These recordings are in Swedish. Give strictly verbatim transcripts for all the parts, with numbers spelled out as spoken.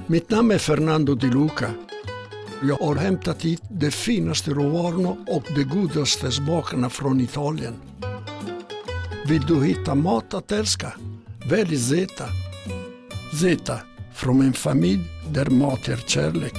Mitt namn är Fernando Di Luca. Jag har hämtat hit de finaste råvarorna och de godaste smakerna från Italien. Vill du hitta mat att älska? Välj Zeta. Zeta, från en familj där mat är kärlek.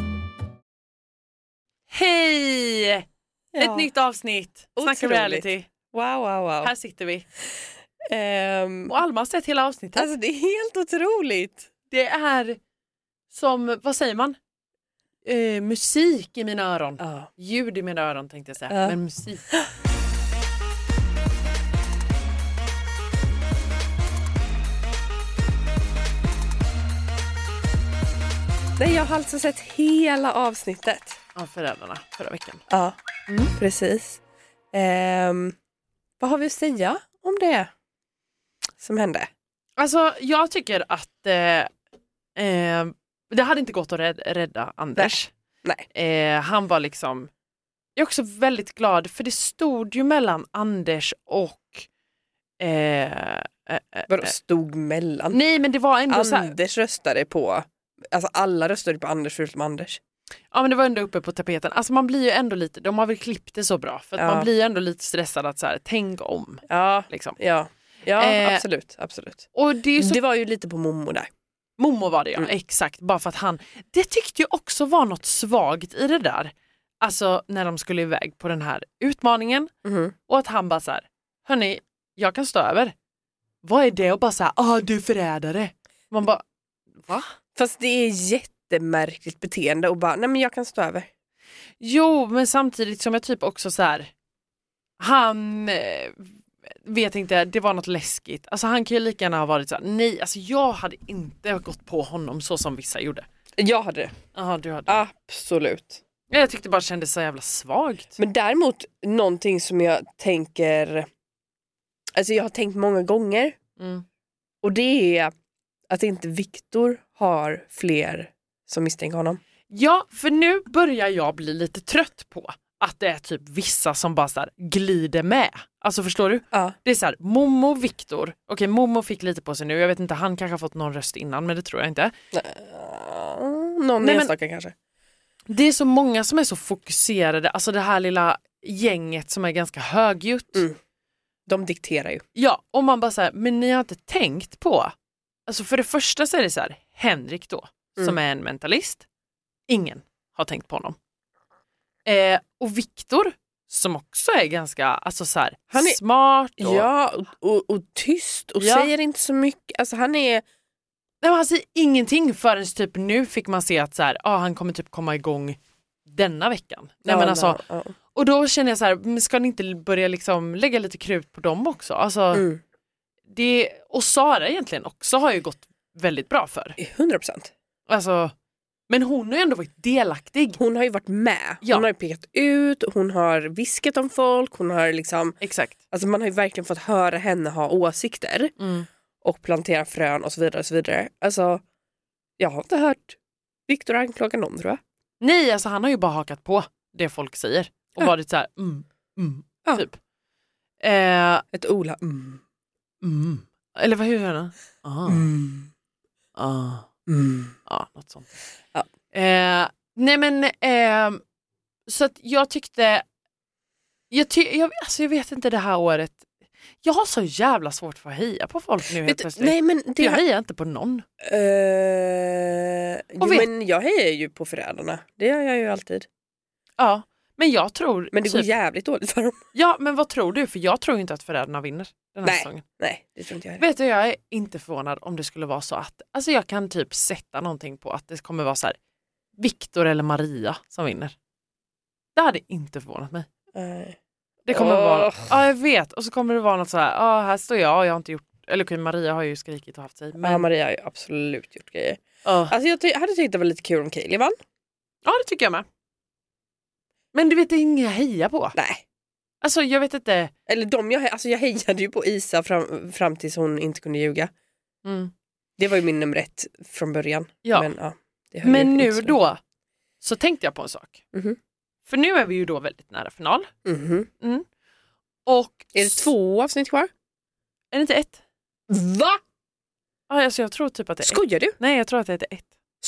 Hej! Ja. Ett nytt avsnitt. Snacka reality. Wow, wow, wow. Här sitter vi. Um, Och Alma har sett hela avsnittet. alltså det är helt otroligt. Det är som, vad säger man? Eh, musik i mina öron. Ja. Ljud i mina öron tänkte jag säga. Ja. Men musik. Nej, jag har alltså sett hela avsnittet. Av föräldrarna förra veckan. Ja, Mm. precis. Um, vad har vi att säga om det som hände? Alltså jag tycker att eh, eh, det hade inte gått att rädda, rädda Anders. Nej. Eh, han var liksom, jag är också väldigt glad för det stod ju mellan Anders och eh, eh, Vadå eh, stod mellan? nej men det var ändå så här, Anders röstade på, alltså alla röstade på Anders förutom Anders. ja men det var ändå uppe på tapeten. Alltså man blir ju ändå lite, de har väl klippt det så bra för att Ja. man blir ju ändå lite stressad att så här, tänk om Ja, liksom. ja, ja Eh, absolut, absolut. Och det är ju så, Det var ju lite på Momo där. Momo var det ja, Mm. exakt, bara för att han, det tyckte jag också var något svagt i det där. Alltså när de skulle iväg på den här utmaningen Mhm. och att han bara så här, hörni, jag kan stå över. Vad är det? Och bara så här, ah du är förrädare. Man bara, va? Fast det är jättemärkligt beteende och bara, nej men jag kan stå över. Jo, men samtidigt som jag typ också så här, han eh, vet inte, det var något läskigt. Alltså han kan ju lika gärna ha varit så här, nej, alltså jag hade inte gått på honom så som vissa gjorde. Jag hade det. Jaha, du hade. Absolut. Jag tyckte bara det kändes så jävla svagt. Men däremot någonting som jag tänker, alltså jag har tänkt många gånger, Mm. och det är att inte Viktor har fler som misstänker honom. Ja, för nu börjar jag bli lite trött på att det är typ vissa som bara så här glider med. Alltså förstår du? Ja. Det är så här, Momo, Viktor. Okej, Momo fick lite på sig nu. Jag vet inte, han kanske har fått någon röst innan, men det tror jag inte. Uh, någon Nej, men- enstaka kanske. Det är så många som är så fokuserade. Alltså det här lilla gänget som är ganska högljutt. Mm. De dikterar ju. Ja, och man bara så här, men ni har inte tänkt på. Alltså för det första så är det så här, Henrik då, Mm. som är en mentalist. Ingen har tänkt på honom. Eh, och Viktor, som också är ganska, alltså så här, Han är- smart. Och, Ja, och, och, och tyst och Ja. säger inte så mycket. Alltså han är... Nej, men han säger ingenting förrän typ nu fick man se att så här, ah, han kommer typ komma igång denna veckan. Nej, Ja, men alltså, ja. och då känner jag så här, men ska ni inte börja liksom lägga lite krut på dem också? Alltså, Mm. det, och Sara egentligen också har ju gått väldigt bra för. hundra procent. Alltså, men hon har ju ändå varit delaktig. Hon har ju varit med. Ja. Hon har ju pekat ut, hon har viskat om folk, hon har liksom... Exakt. Alltså man har ju verkligen fått höra henne ha åsikter Mm. och plantera frön och så vidare och så vidare. Alltså, jag har inte hört Viktor anklaga någon, tror jag. Nej, alltså han har ju bara hakat på det folk säger. Och Ja. varit så här, mm, mm, Ja. typ. Eh, Ett Ola. Mm. mm. Eller vad, hur är det? Ah, Mm. ah. Mm. Ja, något sånt. Ja. Eh, nej men, eh, så att jag tyckte, jag, ty, jag, alltså jag vet inte det här året, jag har så jävla svårt för att heja på folk nu helt Vet, plötsligt. nej men För det jag hejar inte på någon. Uh, jo, vet- men jag hejar ju på föräldrarna. Det gör jag ju alltid. Ja, men jag tror, Men det går typ, jävligt dåligt för dem. ja men vad tror du? För jag tror inte att föräldrarna vinner den här Nej. säsongen. Nej, det tror inte jag heller. Vet du, jag är inte förvånad om det skulle vara så att, alltså jag kan typ sätta någonting på att det kommer vara så här, Viktor eller Maria som vinner. Det hade inte förvånat mig. Nej. Det kommer Åh. vara, ja jag vet, och så kommer det vara något så här, ja här står jag och jag har inte gjort, eller okej, Maria har ju skrikit och haft sig. Men, Ja, Maria har ju absolut gjort grejer. ja. Alltså jag ty- hade tyckt det var lite kul om Kaeli vann. Ja, det tycker jag med. Men du vet, det är inga jag hejar på. Nej. Alltså jag vet inte. Eller de jag, alltså jag hejade ju på Isa fram, fram tills hon inte kunde ljuga. Mm. Det var ju min nummer ett från början. Ja. Men, ja, det höll Men ju nu inte så då så tänkte jag på en sak. Mhm. För nu är vi ju då väldigt nära final. länge. Mhm. Mm. Och Är det två avsnitt kvar? Är det inte ett? Va? Ja, alltså jag tror typ att det är ett. Skojar du? Nej, jag tror att det är ett.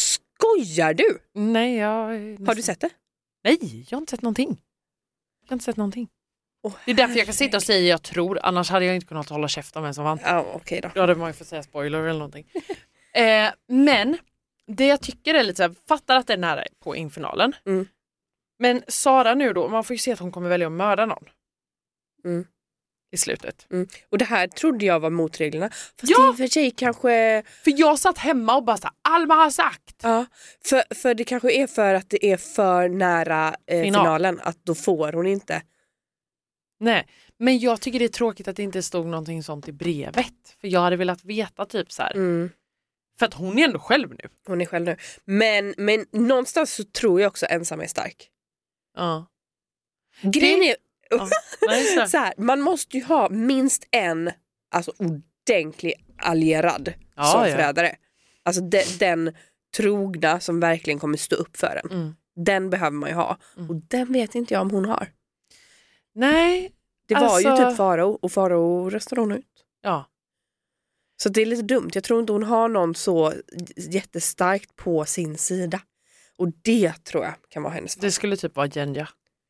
Skojar du? Nej, jag... Har du sett det? Nej, jag har inte sett någonting. Jag har inte sett någonting. Oh, det är därför jag kan sitta och säga jag tror. Annars hade jag inte kunnat hålla käften om vem som vann. Ja, okej okay då. Då hade man ju fått säga spoiler eller någonting. eh, men det jag tycker är lite så här, fattar att det är nära på infinalen. Mm. Men Sara nu då, man får ju se att hon kommer välja att mörda någon. Mm. I slutet. Mm. Och det här trodde jag var motreglerna. Fast ja! det för sig kanske... För jag satt hemma och bara så här, Alma har sagt. Ja, för, för det kanske är för att det är för nära eh, Final. finalen. Att då får hon inte. Nej, men jag tycker det är tråkigt att det inte stod någonting sånt i brevet. För jag hade velat veta typ så här. Mm. För att hon är ändå själv nu. Hon är själv nu. Men, men någonstans så tror jag också ensam är stark. Ja. Grejen är... Ja. Nej, så. så här, man måste ju ha minst en alltså ordentlig allierad Ja, som ja. förrädare. Alltså de, den trogna som verkligen kommer stå upp för en. Mm. Den behöver man ju ha. Mm. Och den vet inte jag om hon har. Nej. Det var alltså... ju typ Farao och Farao röstade hon ut. Ja. Så det är lite dumt. Jag tror inte hon har någon så jättestarkt på sin sida. Och det tror jag kan vara hennes fall. Det skulle typ vara Genja.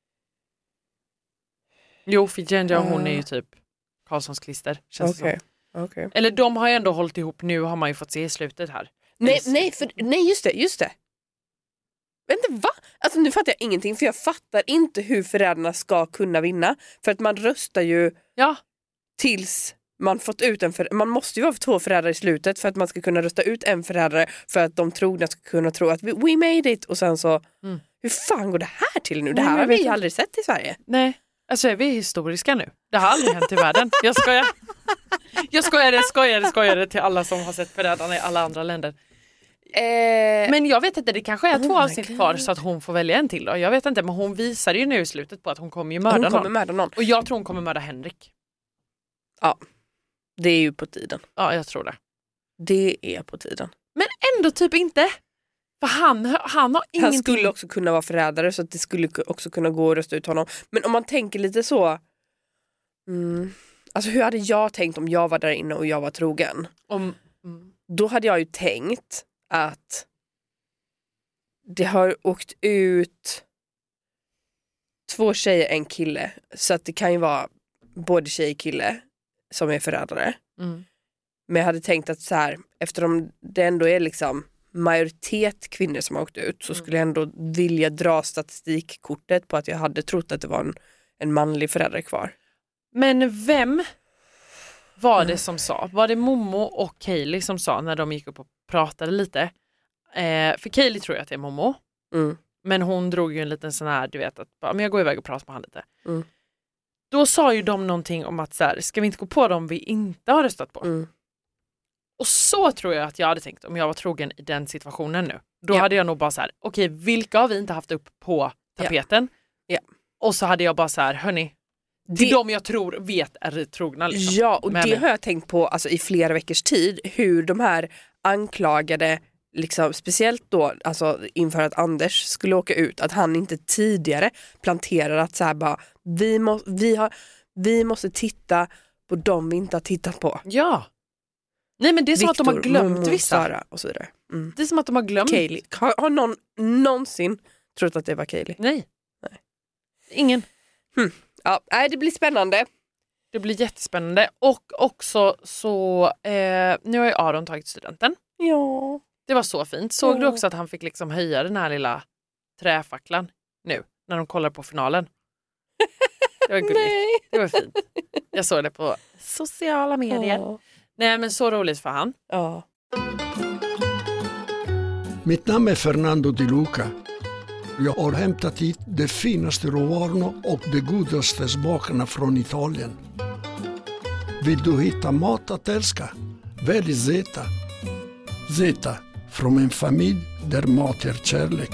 Jo, för Genja och hon är ju typ Karlssons klister. Känns Okej. det som. Okay. Eller de har ju ändå hållit ihop nu, har man ju fått se i slutet här. Nej, nej, för, nej just det, just det. Vänta, va? Alltså nu fattar jag ingenting, för jag fattar inte hur förrädarna ska kunna vinna. För att man röstar ju Ja. tills man fått ut en förrädare. Man måste ju vara två förrädare i slutet för att man ska kunna rösta ut en förrädare för att de trogna ska kunna tro att we, we made it. Och sen så, Mm. hur fan går det här till nu? Det Nej, här men har jag vi vet inte. aldrig sett i Sverige. Nej, alltså är vi historiska nu? Det har aldrig hänt i världen. Jag skojar. Jag skojade, skojade, skojade till alla som har sett förrädarna i alla andra länder. Eh, Men jag vet inte, det kanske är Oh två my avsnitt God. kvar så att hon får välja en till då. Jag vet inte, men hon visar ju nu i slutet på att hon kommer ju mörda hon kommer någon. mörda någon. Och jag tror hon kommer mörda Henrik. Ja, det är ju på tiden. Ja, jag tror det. Det är på tiden. Men ändå typ inte. För han, han har ingenting. Han skulle också kunna vara förrädare så att det skulle också kunna gå att rösta ut honom. Men om man tänker lite så... Mm, alltså hur hade jag tänkt om jag var där inne och jag var trogen? Om, mm. Då hade jag ju tänkt att det har åkt ut två tjejer, en kille. Så att det kan ju vara både tjej och kille som är förrädare. Mm. Men jag hade tänkt att så här, eftersom det ändå är liksom majoritet kvinnor som har åkt ut, så skulle jag ändå vilja dra statistikkortet på att jag hade trott att det var en, en manlig förälder kvar. Men vem var det som sa? Var det Momo och Kaylee som sa när de gick upp och pratade lite? Eh, för Kaylee tror jag att det är Momo. Mm. Men hon drog ju en liten sån här, du vet, att men jag går iväg och pratar med han lite. Mm. Då sa ju de någonting om att så här, ska vi inte gå på dem vi inte har röstat på? Mm. Och så tror jag att jag hade tänkt om jag var trogen i den situationen nu. Då Ja. hade jag nog bara så här, okej, okay, vilka har vi inte haft upp på tapeten? Ja. Ja. Och så hade jag bara så här, hörni, det är de jag tror vet är trogna. Liksom. Ja, och Men, det har jag tänkt på alltså, i flera veckors tid, hur de här anklagade, liksom, speciellt då alltså, inför att Anders skulle åka ut, att han inte tidigare planterade att så här, bara, vi, må, vi, har, vi måste titta på de vi inte har tittat på. Ja. Nej, men det är som Victor, att de har glömt Momo, vissa. Sara och så vidare. Mm. Det är som att de har glömt. Kaylee. Har, har någon någonsin trott att det var Kaylee? Nej. Nej. Ingen. Hmm. Ja, nej, det blir spännande. Det blir jättespännande. Och också så, eh, nu har ju Aron tagit studenten. Ja. Det var så fint. Såg Ja. du också att han fick liksom höja den här lilla träfacklan nu, när de kollar på finalen? Det var gulligt. Nej. Det var fint. Jag såg det på sociala medier. Ja. Nej, men så roligt för han. Ja. Mitt namn är Fernando Di Luca. Jag har hämtat hit de finaste råvarorna och de godaste smakerna från Italien. Vill du hitta mat att älska? Välj Zeta. Zeta, från en familj där mat är kärlek.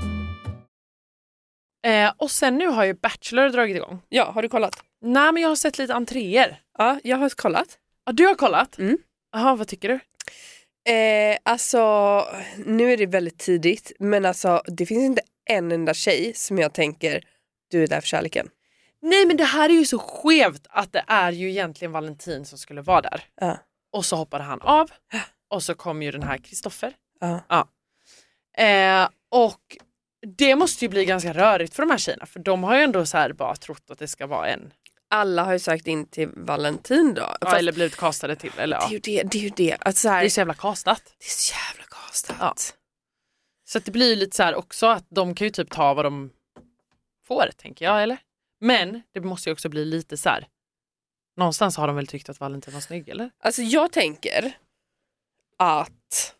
Eh, och sen nu har ju Bachelor dragit igång. Ja, har du kollat? Nej, men jag har sett lite entréer. Ja, jag har kollat. Ja, du har kollat? Mm. Jaha, vad tycker du? Eh, alltså, nu är det väldigt tidigt, men alltså, det finns inte en enda tjej som jag tänker, du är där för kärleken. Nej, men det här är ju så skevt att det är ju egentligen Valentin som skulle vara där. Ja. Och så hoppade han av. Och så kom ju den här Kristoffer. Ja. Ja. Eh, och det måste ju bli ganska rörigt för de här tjejerna. För de har ju ändå så här bara trott att det ska vara en. Alla har ju sökt in till Valentin då. Ja, Fast eller blivit castade till. Eller, ja. det är ju det. Det är, ju det. Att så här, Det är så jävla kastat. det är så jävla kastat. Ja. Så att det blir ju lite så här också att de kan ju typ ta vad de får, tänker jag, eller? Men det måste ju också bli lite så här. Någonstans har de väl tyckt att Valentin var snygg, eller? Alltså jag tänker att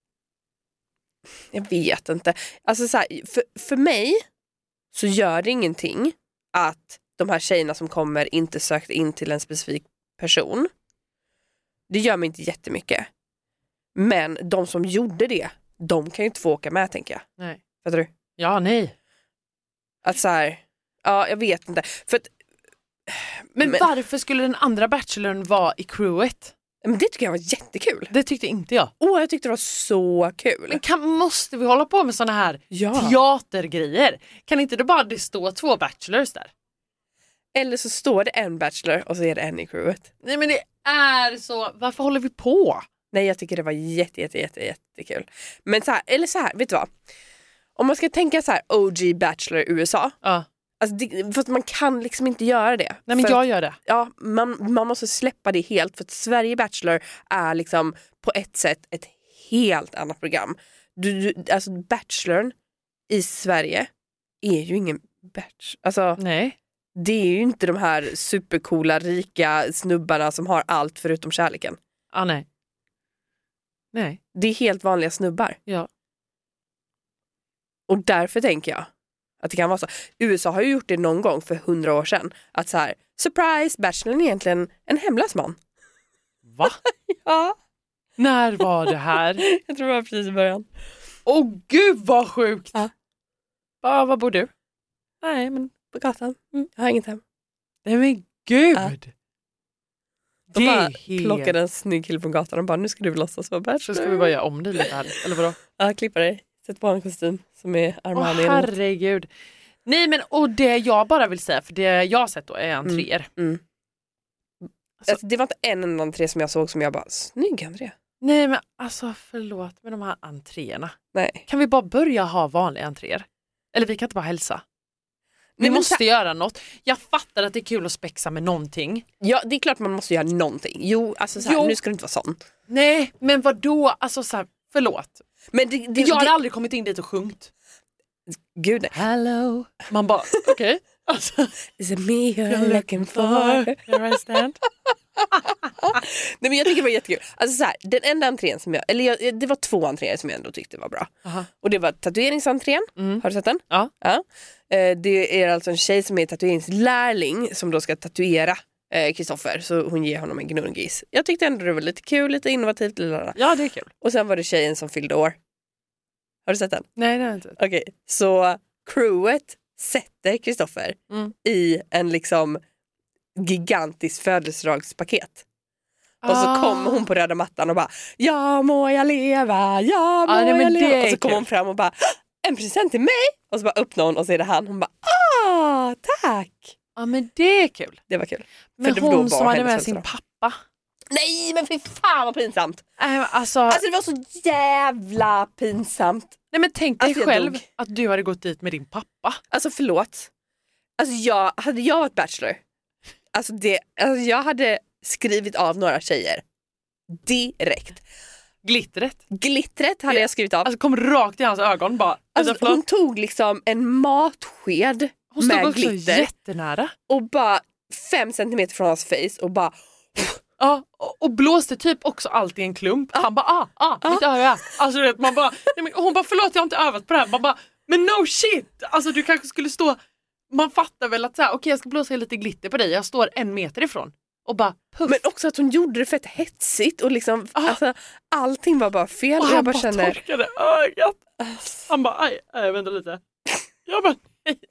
jag vet inte. Alltså så här, för, för mig så gör det ingenting att de här tjejerna som kommer inte sökt in till en specifik person. Det gör mig inte jättemycket. Men de som gjorde det, de kan ju inte få åka med, tänker jag. Nej. Fattar du? Ja, nej. Att så här, ja, jag vet inte. För att, Men, men, varför skulle den andra bachelorn vara i crewet? men det tycker jag var jättekul. Det tyckte inte jag. Åh, jag tyckte det var så kul. Men kan, måste vi hålla på med såna här Ja. teatergrejer? Kan inte det bara det stå två bachelors där? Eller så står det en bachelor och så är det en i crewet. Nej, men det är så. Varför håller vi på? Nej, jag tycker det var jätte, jätte, jätte, jättekul. Men så här, eller så här, vet du vad? Om man ska tänka så här O G Bachelor U S A. Ja. Alltså det, för att man kan liksom inte göra det. Nej, men för jag att, gör det. ja, man, man måste släppa det helt. För att Sverige Bachelor är liksom på ett sätt ett helt annat program. Du, du, alltså Bachelorn i Sverige är ju ingen bachelor. Alltså Nej. det är ju inte de här supercoola, rika snubbarna som har allt förutom kärleken. Ah, nej. Nej. Det är helt vanliga snubbar. Ja. Och därför tänker jag att det kan vara så. U S A har ju gjort det någon gång för hundra år sedan. Att så här, surprise, bachelorn är egentligen en hemlös man. Va? Ja, När var det här? jag tror det var precis i början. Åh oh, gud vad sjukt. Ja. Va, var bor du? Nej, men På gatan. Mm, jag har inget hem. nej men gud. Ja. Det De bara är helt... plockade en snygg kille från gatan och bara, nu ska du låtsas vara bachelor. Så ska vi bara göra om det lite här. Eller vadå? Ja, klippa dig. Sätt på en kostym som är Åh Armani. eller något. herregud. Nej men och det jag bara vill säga, för det jag har sett då är entréer. Mm. Alltså- Alltså, det var inte en enda entré som jag såg som jag bara, snygg Andrea. Nej men alltså förlåt med de här entréerna. Nej. Kan vi bara börja ha vanliga entréer? Eller vi kan inte bara hälsa. Vi Nej, men måste så- göra något. Jag fattar att det är kul att spexa med någonting. Ja, det är klart man måste göra någonting. Jo, alltså så här, Jo. nu ska det inte vara sån. Nej, men vad då? Alltså så här, förlåt. Men det, det, Jag har det, aldrig kommit in dit och sjungit. gud nej. Hello. Man bara, okej. Okay. Alltså, Is it me you're looking for? here I stand. Nej, men jag tycker det var jättekul. Alltså så här, den enda entrén som jag, eller jag, det var två entréer som jag ändå tyckte var bra. Aha. Och det var tatueringsentrén. Mm. Har du sett den? Ja. Ja. Eh, Det är alltså en tjej som är tatueringslärling som då ska tatuera Kristoffer, så hon ger honom en gnuggis. Jag tyckte ändå det var lite kul, lite innovativt. Lilla. Ja, det är kul. Och sen var det tjejen som fyllde år. Har du sett den? Nej, det har jag inte. Okej, så crewet sätter Kristoffer Mm. i en liksom gigantisk födelsedagspaket. Och så Ah. kommer hon på röda mattan och bara, ja må jag leva, ja må Ah, nej, men jag det leva. är Och så kommer kul. hon fram och bara, en present till mig. Och så bara öppnar hon och så är det han. Hon bara, ah tack. Ja, men det är kul. Det var kul. Men det då hon som var hade hennes med sin födelsedag. pappa. Nej men fy fan vad pinsamt. Äh, alltså, Alltså det var så jävla pinsamt. nej, men tänk dig alltså, jag själv dog. att du hade gått dit med din pappa. Alltså förlåt. Alltså jag, hade jag varit bachelor, alltså, det, alltså jag hade skrivit av några tjejer direkt. Glittret. Glittret hade jag skrivit av. Alltså kom rakt i hans ögon bara. Alltså, Alltså, hon tog liksom en matsked hon stod med också glitter jättenära. och bara fem centimeter från hans face och bara Ja, och, och blåste typ också allt i en klump. Han bara, ah, ah, mitt öga. Alltså du vet, man bara, nej, men, hon bara, förlåt jag har inte övat på det här. Man bara, men no shit. Alltså du kanske skulle stå, man fattar väl att så här, okej okay, jag ska blåsa lite glitter på dig. Jag står en meter ifrån. Och bara, puff. men också att hon gjorde det fett hetsigt och liksom, Ah. alltså, allting var bara fel. och Och han jag bara, bara känner, torkade ögat. Han bara, aj, aj vänta lite. Jag bara, nej.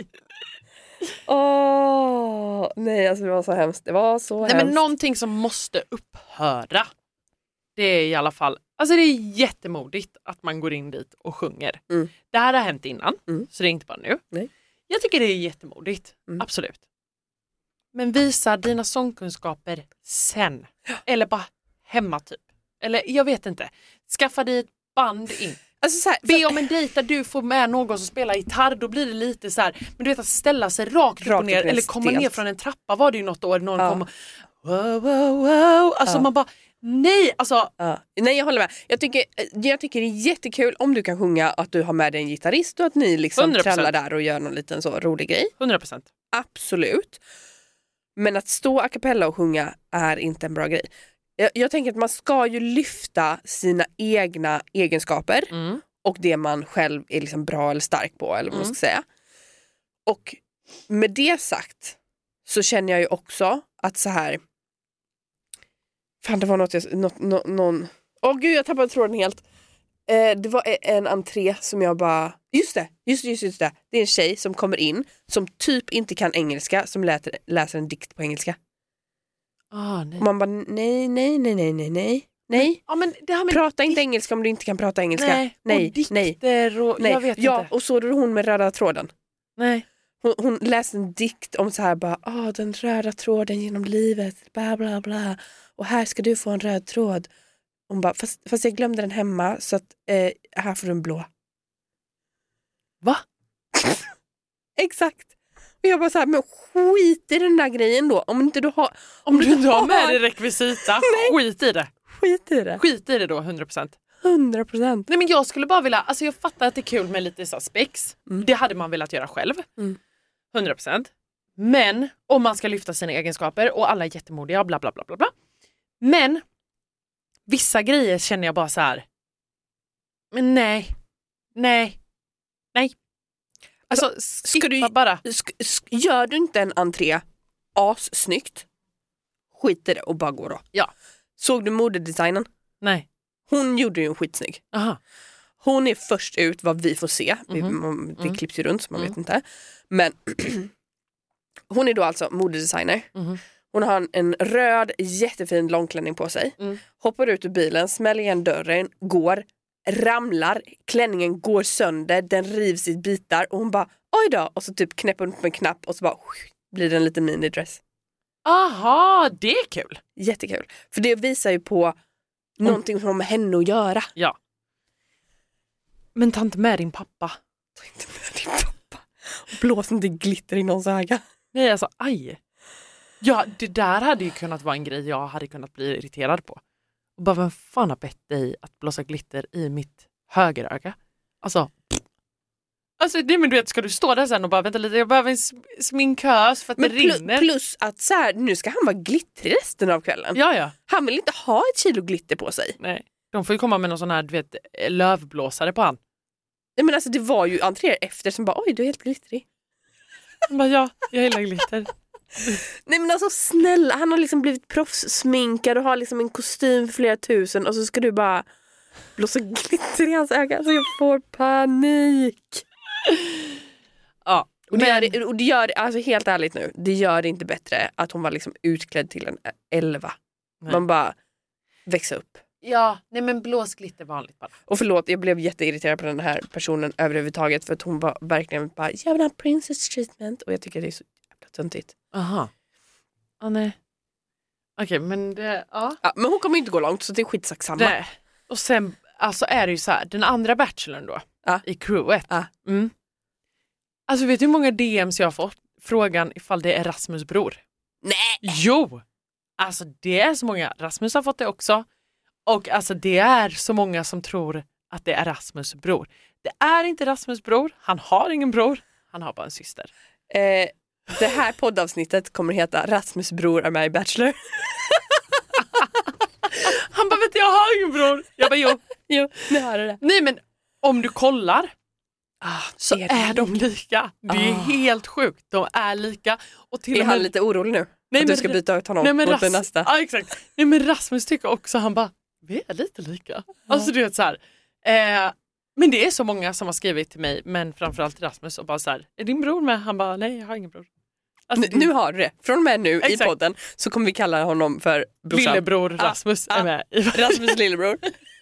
åh, nej alltså det var så hemskt. Det var så Nej hemskt. men någonting som måste upphöra. Det är i alla fall, alltså det är jättemodigt att man går in dit och sjunger. Mm. Det här har hänt innan, Mm. så det är inte bara nu. Nej. Jag tycker det är jättemodigt, Mm. absolut. Men visa dina sångkunskaper sen. Eller bara hemma typ. Eller jag vet inte. Skaffa dig ett band in. Alltså så här, Be om en dejt där du får med någon som spelar gitarr, då blir det lite så här, men du vet att ställa sig rakt, rakt upp och ner, eller komma stelt. ner från en trappa var det ju något år, någon ja. kom och, wow, wow, wow. Alltså ja. man bara, nej, alltså. Ja. Nej, jag håller med. Jag tycker, jag tycker det är jättekul om du kan sjunga, att du har med dig en gitarrist och att ni liksom hundra procent trallar där och gör någon liten så rolig grej. hundra procent. Absolut. Men att stå a cappella och sjunga är inte en bra grej. Jag, jag tänker att man ska ju lyfta sina egna egenskaper mm. och det man själv är liksom bra eller stark på, eller vad mm. man ska säga. Och med det sagt så känner jag ju också att så här, fan det var något jag, något, nå, någon, åh gud jag tappade tråden helt. Eh, det var en entré som jag bara, just det, just, just, just det. Det är en tjej som kommer in som typ inte kan engelska, som läser, läser en dikt på engelska. Ah, nej. Och man bara, nej, nej, nej, nej, nej, nej. Nej, ja, men det här med prata inte engelska om du inte kan prata engelska. Nej, nej, och dikter och nej. Jag vet ja, inte. och så är det hon med röda tråden. Nej. Hon, hon läste en dikt om så här bara, ah, den röda tråden genom livet, bla bla bla. Och här ska du få en röd tråd. Hon bara, fast, fast jag glömde den hemma så att eh, här får du en blå. Va? Exakt. Och jag bara så här, men skit i den där grejen då. Om inte du har... Om, om du inte har med dig rekvisita, skit i det. Skit i det. Skit i det då, hundra procent. hundra procent. Nej men jag skulle bara vilja, alltså jag fattar att det är kul med lite så spex. Mm. Det hade man velat göra själv. Mm. hundra procent. Men om man ska lyfta sina egenskaper och alla är jättemodiga, bla bla bla bla bla. Men vissa grejer känner jag bara så här. Men nej. Nej. Nej. Alltså, alltså ska du bara. Sk- sk- gör du inte en entré as snyggt, skit i det och bara gå då. Ja. Såg du modedesignen? Nej. Hon gjorde ju en skitsnygg. Aha. Hon är först ut vad vi får se. Mm-hmm. Det mm. klipps ju runt så man mm. vet inte. Men hon är då alltså modedesigner. Mm. Hon har en, en röd jättefin långklänning på sig. Mm. Hoppar ut ur bilen, smäller igen dörren, går, ramlar, klänningen går sönder, den rivs i bitar och hon bara, oj då, och så typ knäpper hon upp en knapp och så bara blir det en liten minidress. Aha, det är kul. Jättekul. För det visar ju på mm. någonting som har med henne att göra. Ja. Men ta inte med din pappa. Ta inte med din pappa. Och blås inte glitter i någons öga. Nej, alltså, aj. Ja, det där hade ju kunnat vara en grej jag hade kunnat bli irriterad på. Och bara, vem fan har bett dig att blåsa glitter i mitt högeröga? Alltså, alltså det, men du vet, ska du stå där sen och bara, vänta lite, jag behöver en sminkös för att men det pl- rinner. Plus att så här, nu ska han vara glittrig resten av kvällen. Ja, ja. Han vill inte ha ett kilo glitter på sig. Nej, de får ju komma med någon sån här, du vet, lövblåsare på han. Nej, men alltså det var ju entréer efter som bara, oj, du är helt glittrig. Han bara, ja, jag gillar glitter. Nej men alltså snälla, han har liksom blivit proffssminkad och har liksom en kostym för flera tusen och så ska du bara blåsa glitter i hans öga. Alltså jag får panik. Ja, och det, men... gör, och det gör, alltså helt ärligt nu, det gör det inte bättre att hon var liksom utklädd till en elva. Nej. Man bara växa upp. Ja, nej men blåsglitter vanligt bara. Och förlåt, jag blev jätteirriterad på den här personen överhuvudtaget för att hon var verkligen bara, jag vill ha princess treatment och jag tycker det är så jävla töntigt. Aha. Ah, nej. Okej, okay, men det, ja. ja. Men hon kommer inte gå långt så det är skitsak samma. Nej. Och sen, alltså är det ju så här, den andra bachelorn då, ja. i crewet. Ja. Mm. Alltså vet du hur många D Ms jag har fått? Frågan ifall det är Rasmus bror. Nej! Jo! Alltså det är så många. Rasmus har fått det också. Och alltså det är så många som tror att det är Rasmus bror. Det är inte Rasmus bror. Han har ingen bror. Han har bara en syster. Eh, det här poddavsnittet kommer heta Rasmus bror är med i Bachelor. Han bara, vet jag har ingen bror. Jag bara, jo. Jo, nu har du det. Nej men om du kollar ah, så är, är de lika. Det är ah. helt sjukt. De är lika. Och till är och med... han lite orolig nu? Nej, att men... du ska byta ut honom nej, men mot Ras... nästa. Ja, exakt. Nej men Rasmus tycker också, han bara, vi är lite lika. Ja. Alltså du vet så här. Eh, men det är så många som har skrivit till mig, men framförallt Rasmus och bara så här, är din bror med? Han bara, nej jag har ingen bror. Alltså, nu, nu har du det. Från och med nu exakt. I podden så kommer vi kalla honom för brorsan. Lillebror Rasmus ah, är med. Rasmus lillebror.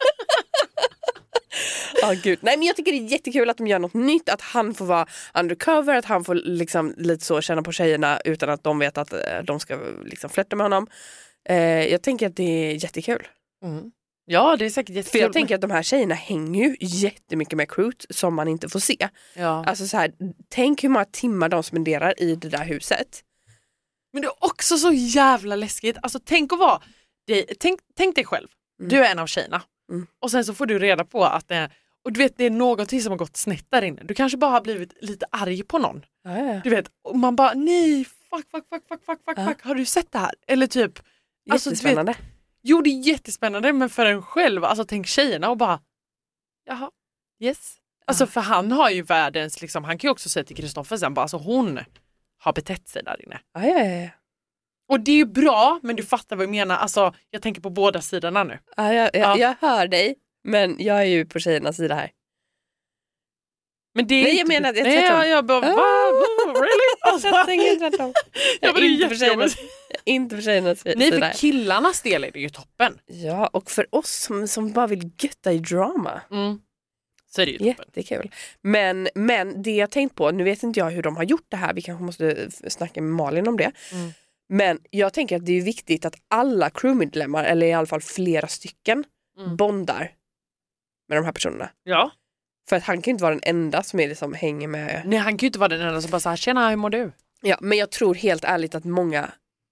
Oh, gud. Nej, men jag tycker det är jättekul att de gör något nytt, att han får vara undercover, att han får liksom lite så känna på tjejerna utan att de vet att de ska liksom flirta med honom. Eh, jag tänker att det är jättekul. Mm. Ja, det är säkert För jättekul. jag tänker att de här tjejerna hänger ju jättemycket med crewt som man inte får se. Ja. Alltså så här, tänk hur många timmar de spenderar i det där huset. Men det är också så jävla läskigt. Alltså tänk att vara, det, tänk, tänk dig själv. Mm. Du är en av tjejerna. Mm. Och sen så får du reda på att det är, och du vet det är någonting som har gått snett där inne. Du kanske bara har blivit lite arg på någon. Ja, ja. Du vet, och man bara nej, fuck, fuck, fuck, fuck, fuck, fuck, Ja. fuck. Har du sett det här? Eller typ, alltså, du vet, Jättespännande. jo det är jättespännande men för en själv, alltså tänk tjejerna och bara, jaha, yes. Alltså Ja. för han har ju världens, liksom, han kan ju också säga till Kristoffer sen bara, alltså hon har betett sig där inne. Ja, ja, ja. Och det är ju bra, men du fattar vad jag menar. Alltså, jag tänker på båda sidorna nu. Ja, jag, jag, Ja. jag hör dig, men jag är ju på tjejernas sida här. Men det är Nej, inte... jag menar att jag Nej, tvärtom. jag, jag bara, Ah. va? Really? Alltså, Jag tänker tvärtom. ja, Jag men det är är inte för tjejernas, jättejobbigt. inte för tjejernas sida. Nej, för killarnas del är det ju toppen. Ja, och för oss som, som bara vill götta i drama. Mm. Så är det ju toppen. Jättekul. Men, men det jag tänkt på, nu vet inte jag hur de har gjort det här, vi kanske måste snacka med Malin om det. Mm. Men jag tänker att det är viktigt att alla crewmedlemmar, eller i alla fall flera stycken, Mm. bondar med de här personerna. Ja. För att han kan ju inte vara den enda som är det som hänger med. Nej, han kan ju inte vara den enda som bara så här, tjena, hur mår du? Ja, men jag tror helt ärligt att många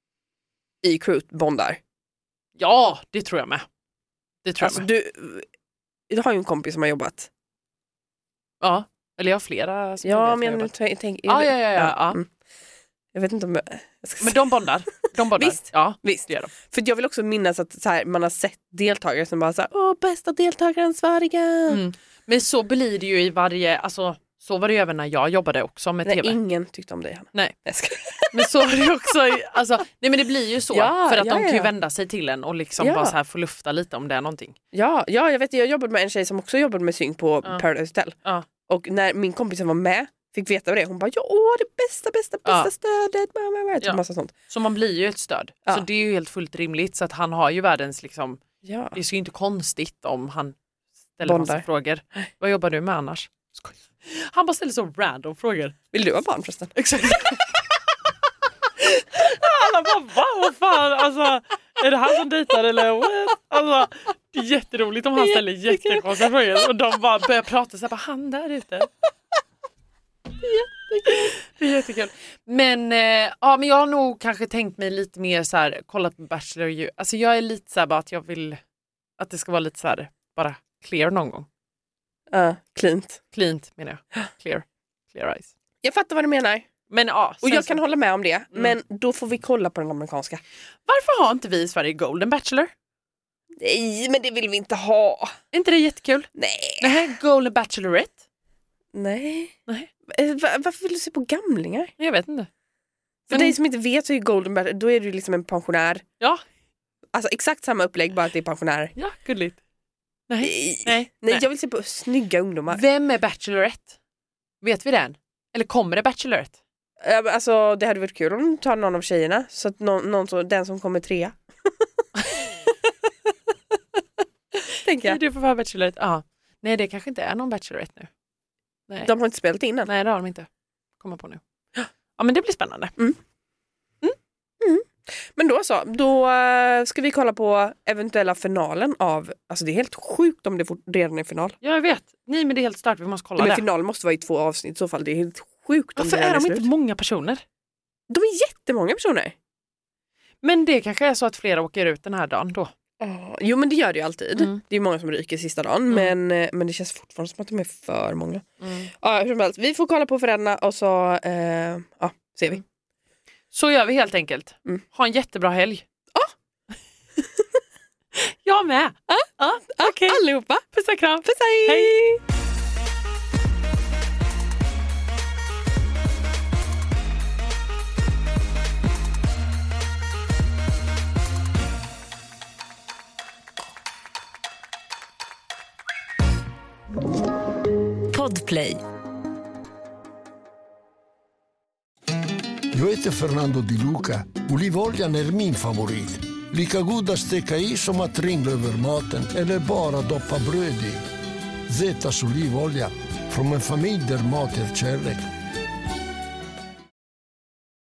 i crewet bondar. Ja, det tror jag med. Det tror Alltså, jag med. du, du har ju en kompis som har jobbat. Ja, eller jag har flera. Som Ja, jag vet men har nu jobbat. tänk, tänk, Ja, ja, ja, ja, ja. mm. Jag vet inte om jag, jag ska Men de bondar. De bondar. Visst. Ja, Visst. det gör de. För jag vill också minnas att så här, man har sett deltagare som bara så här, åh, bästa deltagaransvariga. Mm. Men så blir det ju i varje, alltså så var det ju även när jag jobbade också med Nej, tv. ingen tyckte om dig, Hanna. Nej. Jag ska... Men så är det också, i- alltså, nej men det blir ju så. Ja, för att ja, de kan ju ja. vända sig till en och liksom Ja. bara så här få lufta lite om det är någonting. Ja, ja, jag vet, jag jobbade med en tjej som också jobbade med synk på Ja. Paradise Hotel. Ja. Och när min kompis som var med fick veta vad det, hon bara, ja, åh, det bästa, bästa, bästa Ja. stödet. Typ Ja. massa sånt. Så man blir ju ett stöd. Ja. Så det är ju helt fullt rimligt. Så att han har ju världens liksom, Ja. det är ju inte konstigt om han ställer Bondar. massa frågor. Vad jobbar du med annars? Skojar. Han bara ställer så random frågor. Vill du ha barn förresten? Exakt. Alla bara, va? Vad fan? Alltså, är det han som dejtar eller what? Alltså, det är jätteroligt om han ställer jättekonstiga frågor och de bara börjar prata så här, bara, han där ute. Det är jättekul. Men, eh, ja, men jag har nog kanske tänkt mig lite mer så här, kollat på Bachelor ju. Alltså jag är lite så här bara att jag vill att det ska vara lite så här, bara clear någon gång. Ja, cleant. Cleant menar jag. Clear. Clear eyes. Jag fattar vad du menar. Men ja. Och sen jag så- kan hålla med om det. Mm. Men då får vi kolla på den amerikanska. Varför har inte vi i Sverige Golden Bachelor? Nej, men det vill vi inte ha. Är inte det jättekul? Nej. Nej, Golden Bachelorette? Nej. Nej, Eh, va- Varför vill du se på gamlingar? jag vet inte. För Men- dig som inte vet så är Golden Bachelor, då är du liksom en pensionär. Ja, Alltså exakt samma upplägg, bara att det är pensionärer. ja, gulligt. Nej, Nej. nej, Nej, jag vill se på snygga ungdomar. Vem är Bachelorette? Vet vi den? Eller kommer det Bachelorette? Ja, men Alltså det hade varit kul om du tar någon av tjejerna. Så att någon, någon som, den som kommer trea. Tänker Nej, jag. du får vara Bachelorette. Ja. Nej, det kanske inte är någon Bachelorette nu. Nej, De har inte spelat in än. nej det har de inte. Kommer på nu. Ja, men det blir spännande. Men då så, då eh, ska vi kolla på eventuella finalen av, alltså det är helt sjukt om det fort- redan är final. Ja, jag vet. Nej, men det är helt start. Vi måste kolla Men det. final måste vara i två avsnitt i så fall, det är helt sjukt om Varför det redan är de slut. inte många personer? De är jättemånga personer. Men det kanske är så att flera åker ut den här dagen då. Oh, jo men det gör det ju alltid. Mm. Det är många som ryker sista dagen, Mm. men, eh, men det känns fortfarande som att de är för många. Mm. Ja, hur som helst, vi får kolla på föräldrarna och så eh, ja, ser vi. Så gör vi helt enkelt. Mm. Ha en jättebra helg. Jag med. Ja. Ja, okej. Allihopa! Puss och kram. Puss, hej! Hej. Podplay. Jag heter Fernando Di Luca. Olivoljan är min favorit. Lika god att steka i som att ringla över maten eller bara doppa bröd i. Zetas olivolja, från en familj där mat är kärlek.